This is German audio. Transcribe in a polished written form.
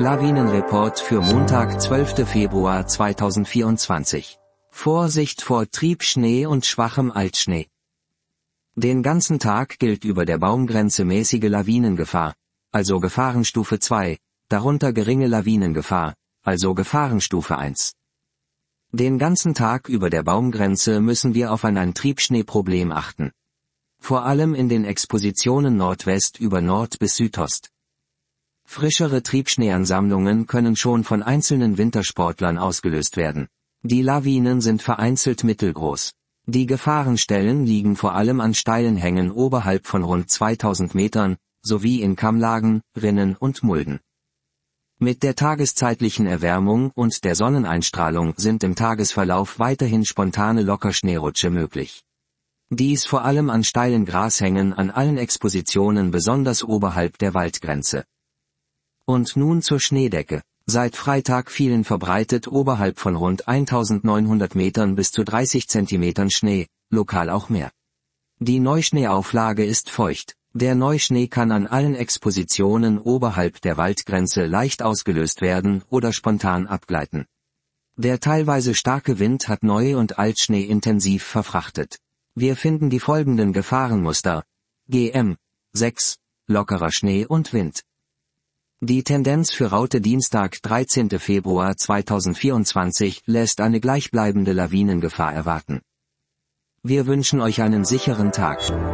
Lawinenreport für Montag, 12. Februar 2024. Vorsicht vor Triebschnee und schwachem Altschnee. Den ganzen Tag gilt über der Baumgrenze mäßige Lawinengefahr, also Gefahrenstufe 2, darunter geringe Lawinengefahr, also Gefahrenstufe 1. Den ganzen Tag über der Baumgrenze müssen wir auf ein Triebschneeproblem achten. Vor allem in den Expositionen Nordwest über Nord bis Südost. Frischere Triebschneeansammlungen können schon von einzelnen Wintersportlern ausgelöst werden. Die Lawinen sind vereinzelt mittelgroß. Die Gefahrenstellen liegen vor allem an steilen Hängen oberhalb von rund 2000 Metern, sowie in Kammlagen, Rinnen und Mulden. Mit der tageszeitlichen Erwärmung und der Sonneneinstrahlung sind im Tagesverlauf weiterhin spontane Lockerschneerutsche möglich. Dies vor allem an steilen Grashängen an allen Expositionen besonders oberhalb der Waldgrenze. Und nun zur Schneedecke. Seit Freitag fielen verbreitet oberhalb von rund 1900 Metern bis zu 30 Zentimetern Schnee, lokal auch mehr. Die Neuschneeauflage ist feucht. Der Neuschnee kann an allen Expositionen oberhalb der Waldgrenze leicht ausgelöst werden oder spontan abgleiten. Der teilweise starke Wind hat Neu- und Altschnee intensiv verfrachtet. Wir finden die folgenden Gefahrenmuster: GM 6, lockerer Schnee und Wind. Die Tendenz für Raute Dienstag, 13. Februar 2024 lässt eine gleichbleibende Lawinengefahr erwarten. Wir wünschen euch einen sicheren Tag.